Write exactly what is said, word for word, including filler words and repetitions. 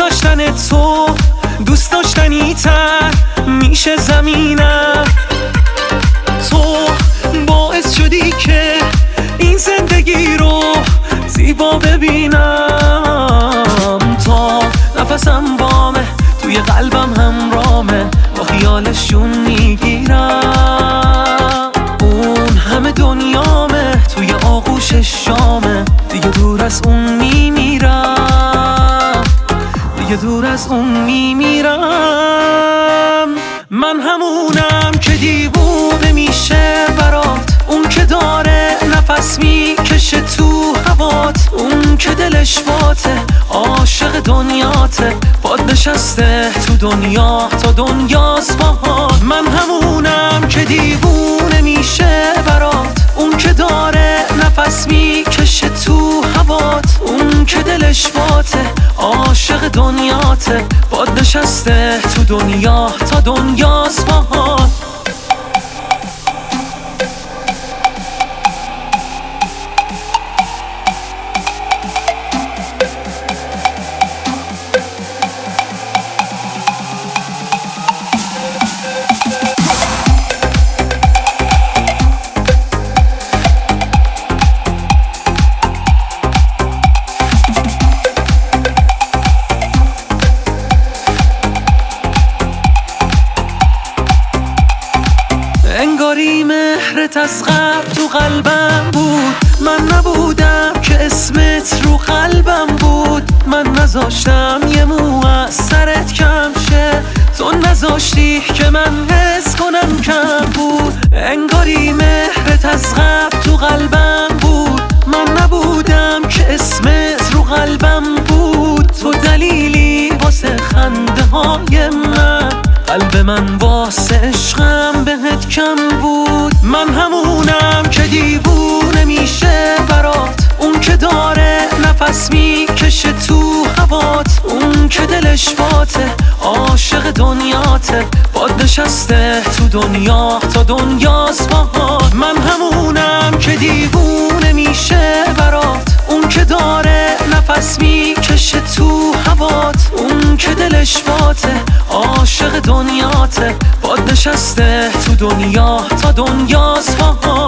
داشتن تو دوست داشتنی تر میشه زمینم. تو باعث شدی که این زندگی رو زیبا ببینم. تا نفسم بامه توی قلبم همرامه، با خیالشون میگیرم. اون همه دنیامه توی آغوش شامه، دیگه دور از اون میمیرم، دیگه دور از اون میمیرم. من همونم که دیوونه میشه برات، اون که داره نفس میکشه تو هوات، اون که دلش باته عاشق دنیاته، باد نشسته تو دنیا تا دنیاست باهات. من همونم که دیوونه میشه برات، اون که داره نفس میکشه تو هوات، اون که دلش باته عاشق دنیاته، باد نشسته تو دنیا تا دنیاست باهات. انگاری مهرت از قبل تو قلبم بود، من نبودم که اسمت رو قلبم بود. من نذاشتم یه مو از سرت کم شه، تو نذاشتی که من حس کنم کم بود. انگاری مهرت از قبل تو قلبم بود، من نبودم که اسمت رو قلبم بود. تو دلیلی واسه خنده های من، قلب من واسه عشقم بهت کم بود. من همونم که دیوونه میشه برات، اون که داره نفس میکشه تو هوات، اون که دلش باته عاشق دنیاته، باد نشسته تو دنیا تا دنیاست باهات. من همونم که دیوونه میشه برات، اون که داره نفس میکشه تو هوات، اون که دلش باته عاشق دنیاته، باد نشسته تو دنیا تا دنیاست باهات.